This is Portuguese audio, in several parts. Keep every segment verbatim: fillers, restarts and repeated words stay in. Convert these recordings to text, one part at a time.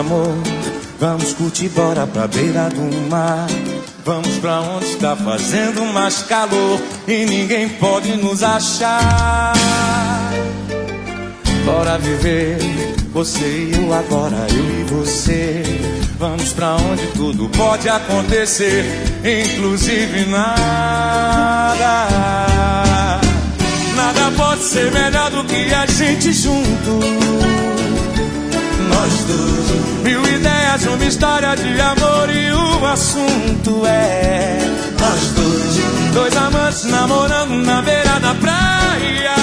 amor, vamos curtir, bora pra beira do mar. Vamos pra onde está fazendo mais calor e ninguém pode nos achar. Bora viver, você e eu agora, eu e você. Vamos pra onde tudo pode acontecer, inclusive nada. Nada pode ser melhor do que a gente junto. Nós dois, mil ideias, uma história de amor e o assunto é nós dois, dois amantes namorando na beira da praia.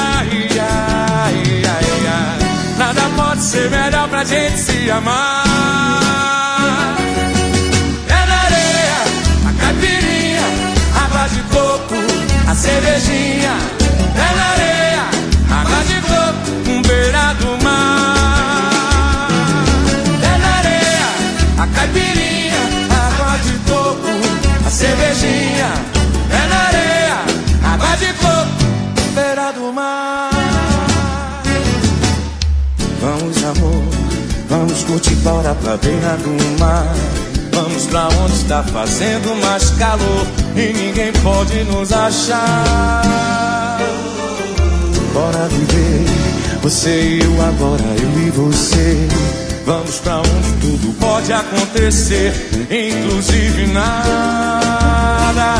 Nada pode ser melhor pra gente se amar. É na areia, a caipirinha, água de coco, a cervejinha. É na areia, água de coco, um beira do mar. É na areia, a caipirinha, água de coco, a cervejinha. É na areia, água de coco, beira do mar. Vamos, amor, vamos curtir, bora pra beira do mar. Vamos pra onde está fazendo mais calor e ninguém pode nos achar. Bora viver, você e eu agora, eu e você. Vamos pra onde tudo pode acontecer, inclusive nada.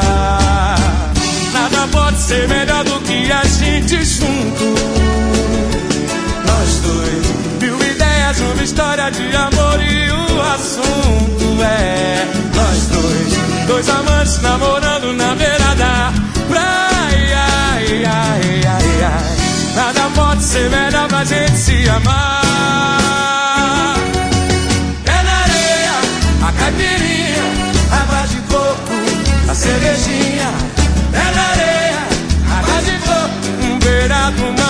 Nada pode ser melhor do que a gente junto. Nós dois, mil ideias, uma história de amor e o assunto é nós dois, dois amantes namorando na beira da praia. Ai, ai, ai, ai. Nada pode ser melhor pra gente se amar. É na areia, a caipirinha, água de coco, a cervejinha. É na areia, água de coco, um beira do mar.